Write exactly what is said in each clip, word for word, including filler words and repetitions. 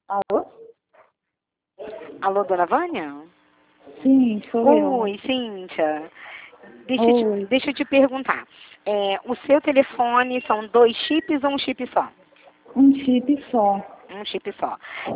Alô? Alô, dona Vânia? Sim, sou eu. Oi, Cíntia. Deixa, eu te, Oi. deixa eu te perguntar. É, o seu telefone são dois chips ou um chip só? Um chip só. Um chip só.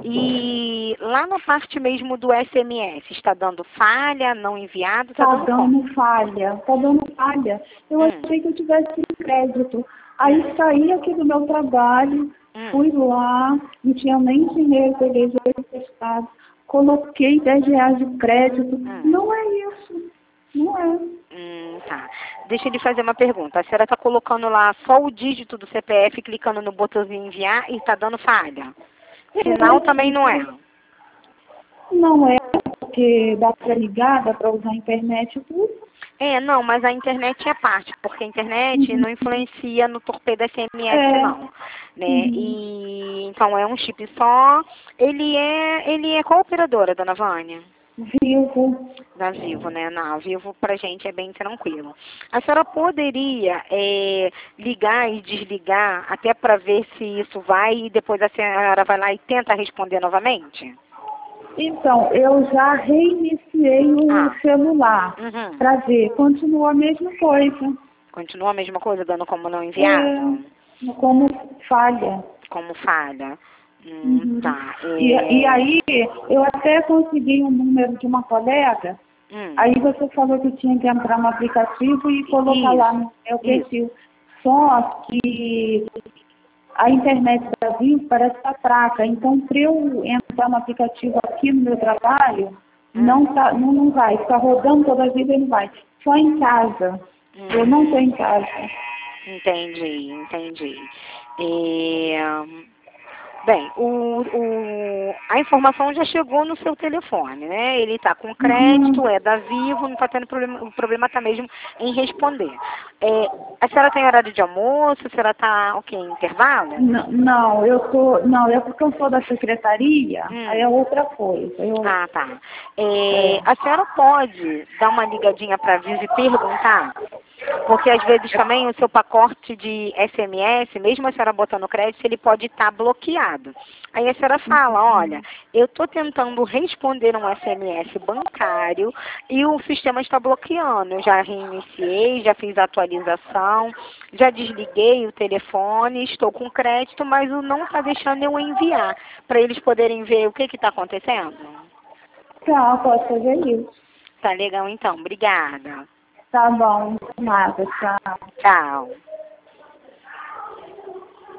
E lá na parte mesmo do S M S, está dando falha, não enviado, está Tá dando como? dando falha. Tá dando falha. Eu Hum, achei que eu tivesse crédito. Aí hum, saí aqui do meu trabalho, hum, fui lá, não tinha nem dinheiro, peguei dinheiro emprestado, coloquei dez reais de crédito. hum, Não é isso. Não é. hum, tá. Deixa eu lhe fazer uma pergunta. A senhora está colocando lá só o dígito do C P F, clicando no botãozinho enviar e está dando falha? Sinal também não é. Não é porque dá para ligar, dá para usar a internet e tudo. É, não, mas a internet é parte, porque a internet Uhum. não influencia no torpedo S M S, É. não, né? Uhum. E então é um chip só. Ele é, ele é qual operadora, dona Vânia? Vivo. Da Vivo, né? Não, a Vivo pra gente é bem tranquilo. A senhora poderia é, ligar e desligar até para ver se isso vai e depois a senhora vai lá e tenta responder novamente? Então, eu já reiniciei o Ah, celular uhum. para ver. Continua a mesma coisa. Continua a mesma coisa, dando como não enviado? É, como falha. Como falha? Hum, Uhum. tá. E, e É... aí, eu até consegui um número de uma colega. Hum, Aí você falou que tinha que entrar no aplicativo e colocar lá isso, no meu isso. perfil. Só que a internet da Vivo parece estar fraca. Então, para eu entrar no aplicativo aqui no meu trabalho, Hum, não, tá, não, não vai. Ficar rodando toda a vida, ele vai. Só em casa. Eu não estou hum, em casa. entendi, entendi. É... Bem, o, o, a informação já chegou no seu telefone, né? Ele está com crédito, Uhum. é da Vivo, não está tendo problema, o problema está mesmo em responder. É, a senhora tem horário de almoço? A senhora está, o quê, em intervalo? Não, não, eu tô, não, é porque eu sou da secretaria, aí é Hum. outra coisa. Eu, Ah, tá. É, é, a senhora pode dar uma ligadinha para a Vivo e perguntar? Porque às vezes também o seu pacote de S M S, mesmo a senhora botando crédito, ele pode estar bloqueado. Aí a senhora fala, olha, eu estou tentando responder um S M S bancário e o sistema está bloqueando. Eu já reiniciei, já fiz a atualização, já desliguei o telefone, estou com crédito, mas o não está deixando eu enviar, para eles poderem ver o que está acontecendo. tá, posso fazer isso. Tá legal então, obrigada. Tá bom, nada, tchau. Tchau.